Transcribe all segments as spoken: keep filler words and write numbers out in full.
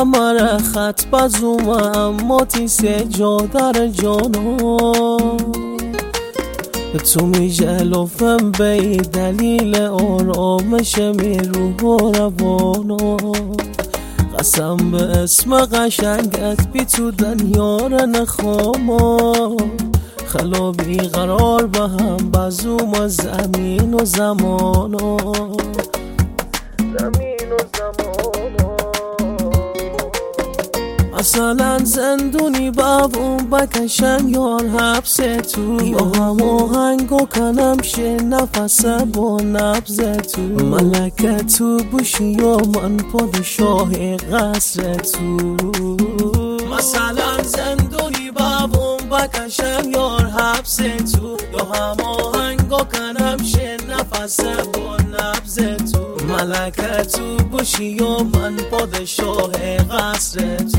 همه خط بزوم اما تیسه جا در جانو تو می جلوفم به دلیل آرامش می روح و روانو قسم به اسم قشنگت بی تو دنیا را نخوام خلا بی قرار به هم بزوم از زمین و زمانو زمین و زمانو مثلا زندونی بابون بکشم یار حبس تو یا هم آهنگو کنم شه نفس با نبز تو ملکه تو بوشی یا من پادشاه قصر تو مثلا زندونی بابون بکشم یار حبس تو یا هم آهنگو کنم شه نفس با نبز تو ملکه تو بوشی یا من پادشاه قصر تو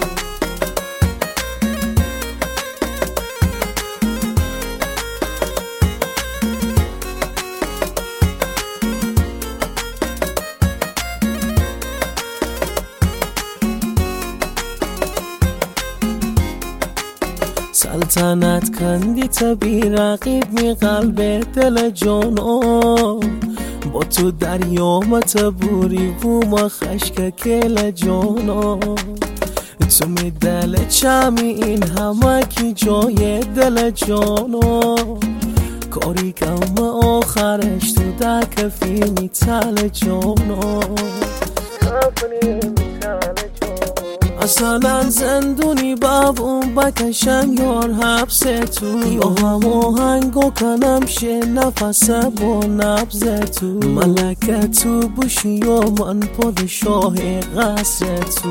سلطنت کندی تبی رقیب می قلب دل جانو با تو دریامت بوری بوم خشک کل جانو تو می دل چمی این همه کی جای دل جانو کاری کم آخرش تو در کفی می تل جانو مثلا زندونی بابون بکشم یار حبس تو یا هم آهنگو کنم شه نفس با نبز تو ملکه تو بوشی یا من پادشاه قصر تو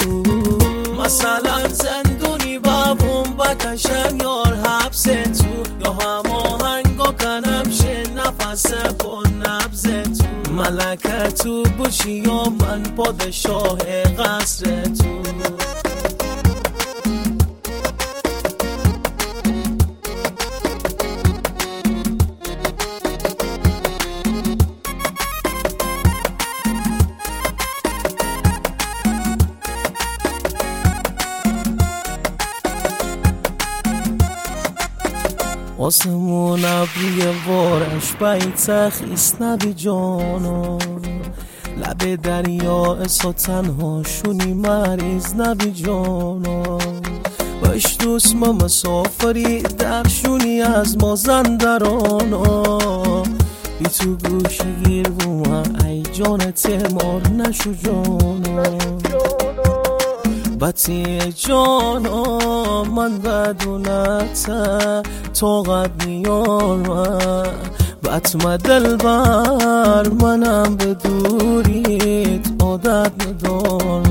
مثلا زندونی بابون بکشم یار حبس تو یا هم آهنگو کنم شه نفس با نبز تو ملکه تو بوشی یا من پادشاه قصر تو آسمون ابری وارش بیت خیس نبی جانو لب دریا اسا تنها شونی مریض نبی جانو باش دوست ما مسافری در شونی از مازندرانو بی تو گوشی گیر بوما ای جان تمار نشو جانو بطی جانا من بدونت طاقت نیارم بطم دل بر منم به دوریت عادت ندارم